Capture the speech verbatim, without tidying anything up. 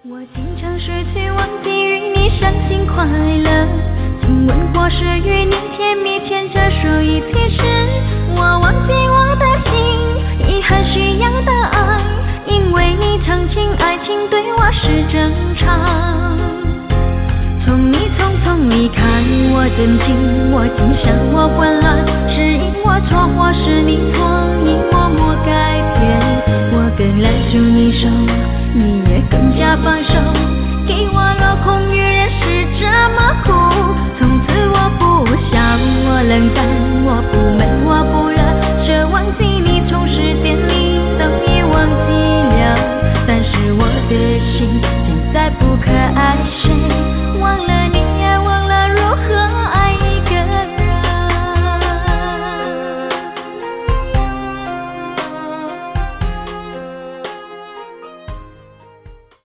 我经常失去忘记与你伤心快乐，亲吻过是与你甜蜜牵着手一起时，我忘记我的心遗憾需要的爱，因为你曾经爱情对我是正常。从你匆匆离开我震惊，我惊吓我混乱，是因我错或是你错，你默默改变，我更来住你手，你也更加放手，